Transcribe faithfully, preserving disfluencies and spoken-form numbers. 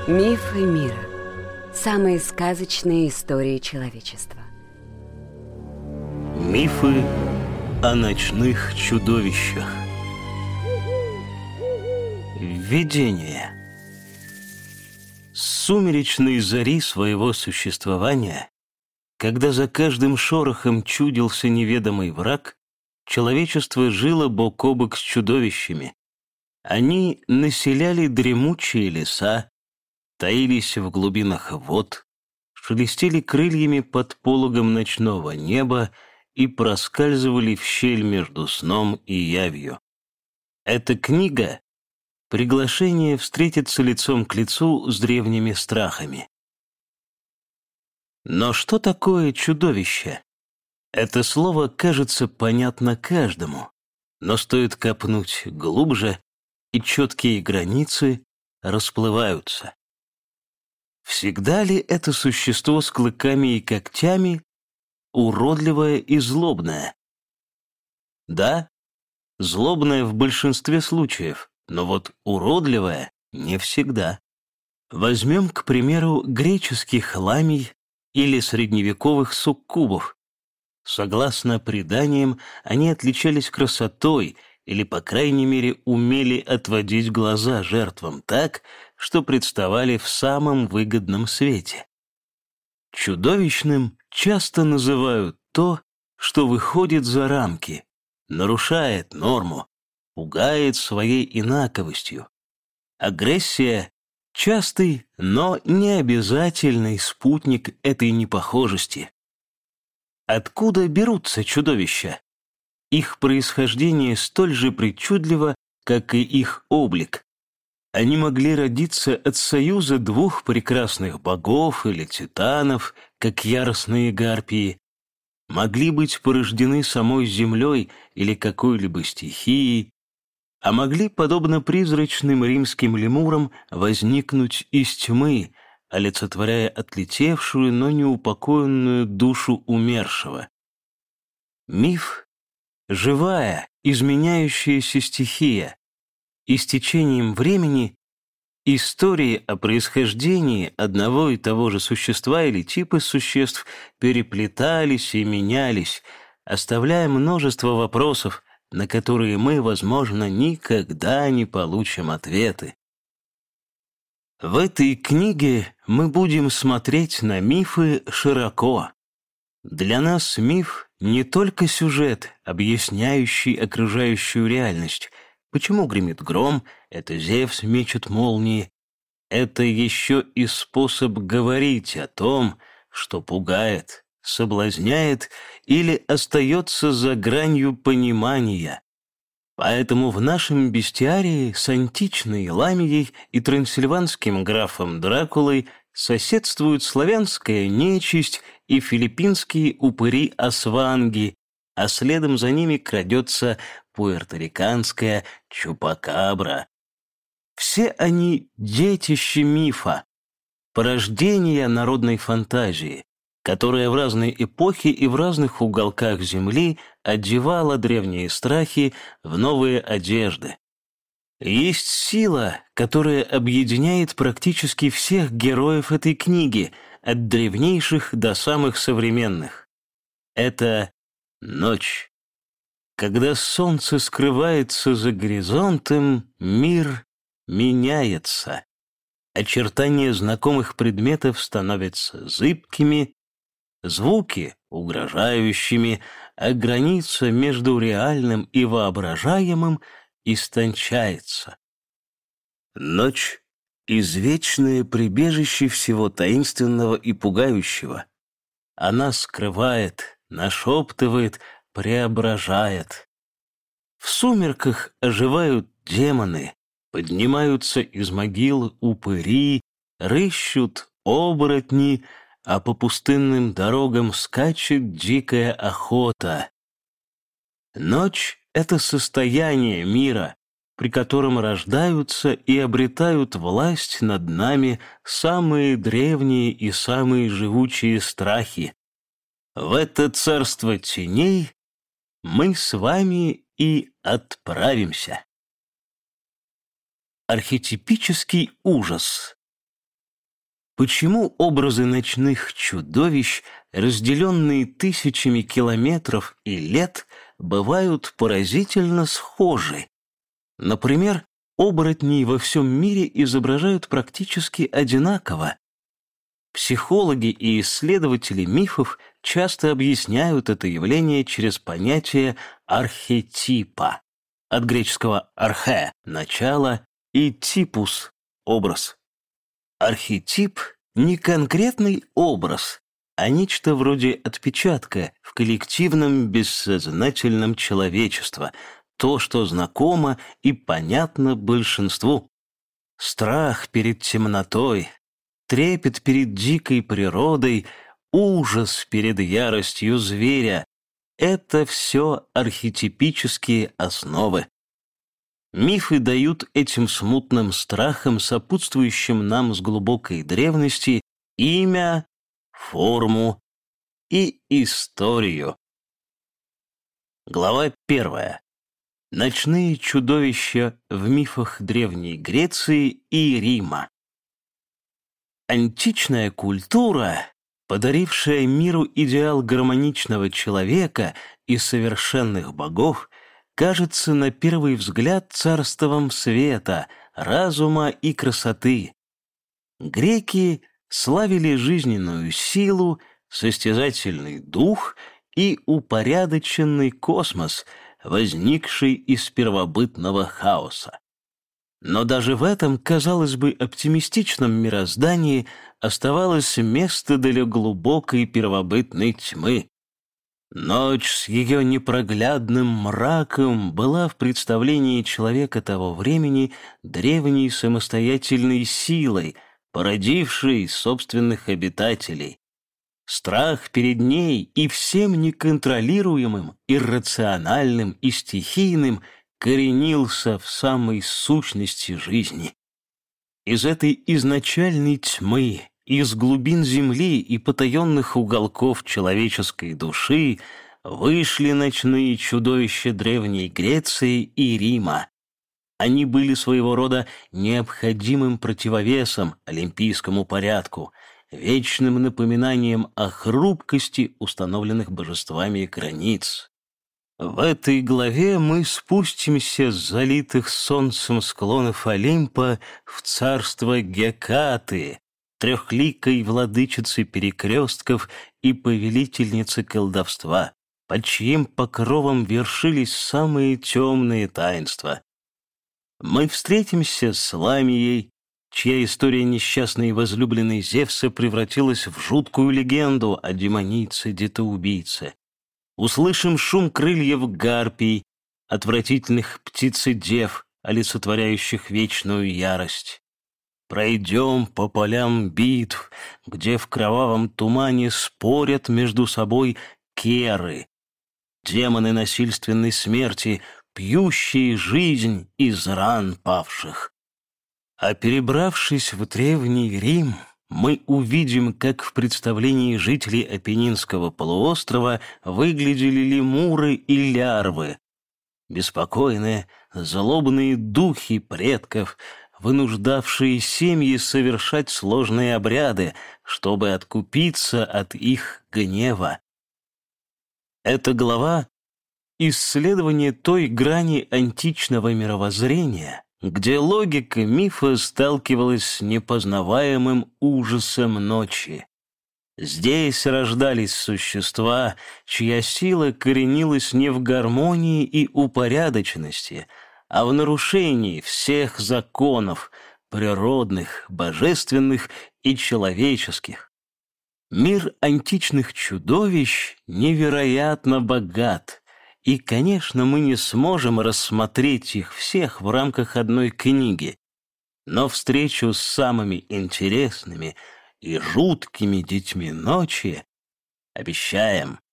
Мифы мира. Самые сказочные истории человечества. Мифы о ночных чудовищах. Введение. С сумеречной зари своего существования, когда за каждым шорохом чудился неведомый враг, человечество жило бок о бок с чудовищами. Они населяли дремучие леса, таились в глубинах вод, шелестели крыльями под пологом ночного неба и проскальзывали в щель между сном и явью. Эта книга — приглашение встретиться лицом к лицу с древними страхами. Но что такое чудовище? Это слово кажется понятно каждому, но стоит копнуть глубже, и четкие границы расплываются. Всегда ли это существо с клыками и когтями уродливое и злобное? Да, злобное в большинстве случаев, но вот уродливое не всегда. Возьмем, к примеру, греческих ламий или средневековых суккубов. Согласно преданиям, они отличались красотой или, по крайней мере, умели отводить глаза жертвам так, что представали в самом выгодном свете. Чудовищным часто называют то, что выходит за рамки, нарушает норму, пугает своей инаковостью. Агрессия — частый, но не обязательный спутник этой непохожести. Откуда берутся чудовища? Их происхождение столь же причудливо, как и их облик. Они могли родиться от союза двух прекрасных богов или титанов, как яростные гарпии, могли быть порождены самой землей или какой-либо стихией, а могли, подобно призрачным римским лемурам, возникнуть из тьмы, олицетворяя отлетевшую, но неупокоенную душу умершего. Миф — живая, изменяющаяся стихия, и с течением времени истории о происхождении одного и того же существа или типа существ переплетались и менялись, оставляя множество вопросов, на которые мы, возможно, никогда не получим ответы. В этой книге мы будем смотреть на мифы широко. Для нас миф — не только сюжет, объясняющий окружающую реальность. Почему гремит гром, это Зевс мечет молнии. Это еще и способ говорить о том, что пугает, соблазняет или остается за гранью понимания. Поэтому в нашем бестиарии с античной Ламией и трансильванским графом Дракулой соседствуют славянская нечисть и филиппинские упыри-асванги, а следом за ними крадется пуэрториканская чупакабра. Все они детище мифа, порождение народной фантазии, которая в разные эпохи и в разных уголках Земли одевала древние страхи в новые одежды. Есть сила, которая объединяет практически всех героев этой книги, от древнейших до самых современных. Это ночь. Когда солнце скрывается за горизонтом, мир меняется. Очертания знакомых предметов становятся зыбкими, звуки — угрожающими, а граница между реальным и воображаемым истончается. Ночь — извечное прибежище всего таинственного и пугающего. Она скрывает, нашептывает, преображает. В сумерках оживают демоны, поднимаются из могил упыри, рыщут оборотни, а по пустынным дорогам скачет дикая охота. Ночь — это состояние мира, при котором рождаются и обретают власть над нами самые древние и самые живучие страхи. В это царство теней мы с вами и отправимся. Архетипический ужас. Почему образы ночных чудовищ, разделенные тысячами километров и лет, бывают поразительно схожи? Например, оборотней во всем мире изображают практически одинаково. Психологи и исследователи мифов часто объясняют это явление через понятие архетипа, от греческого «архе» — начало и «типус» — образ. Архетип — не конкретный образ, а нечто вроде отпечатка в коллективном бессознательном человечества, то, что знакомо и понятно большинству. Страх перед темнотой, трепет перед дикой природой, ужас перед яростью зверя — это все архетипические основы. Мифы дают этим смутным страхам, сопутствующим нам с глубокой древности, имя, форму и историю. Глава первая. Ночные чудовища в мифах Древней Греции и Рима. Античная культура, подарившая миру идеал гармоничного человека и совершенных богов, кажется на первый взгляд царством света, разума и красоты. Греки славили жизненную силу, состязательный дух и упорядоченный космос, возникший из первобытного хаоса. Но даже в этом, казалось бы, оптимистичном мироздании оставалось место для глубокой первобытной тьмы. Ночь с ее непроглядным мраком была в представлении человека того времени древней самостоятельной силой, породившей собственных обитателей. Страх перед ней и всем неконтролируемым, иррациональным и стихийным коренился в самой сущности жизни. Из этой изначальной тьмы, из глубин земли и потаенных уголков человеческой души вышли ночные чудовища Древней Греции и Рима. Они были своего рода необходимым противовесом олимпийскому порядку, вечным напоминанием о хрупкости установленных божествами границ. В этой главе мы спустимся с залитых солнцем склонов Олимпа в царство Гекаты, трехликой владычицы перекрестков и повелительницы колдовства, под чьим покровом вершились самые темные таинства. Мы встретимся с Ламией, чья история несчастной возлюбленной Зевса превратилась в жуткую легенду о демонице-детоубийце. Услышим шум крыльев гарпий, отвратительных птиц-дев, олицетворяющих вечную ярость. Пройдем по полям битв, где в кровавом тумане спорят между собой керы, демоны насильственной смерти, пьющие жизнь из ран павших. А перебравшись в Древний Рим, мы увидим, как в представлении жителей Апеннинского полуострова выглядели лемуры и лярвы, беспокойные, злобные духи предков, вынуждавшие семьи совершать сложные обряды, чтобы откупиться от их гнева. Эта глава — исследование той грани античного мировоззрения, где логика мифа сталкивалась с непознаваемым ужасом ночи. Здесь рождались существа, чья сила коренилась не в гармонии и упорядоченности, а в нарушении всех законов, природных, божественных и человеческих. Мир античных чудовищ невероятно богат, и, конечно, мы не сможем рассмотреть их всех в рамках одной книги, но встречу с самыми интересными и жуткими детьми ночи обещаем.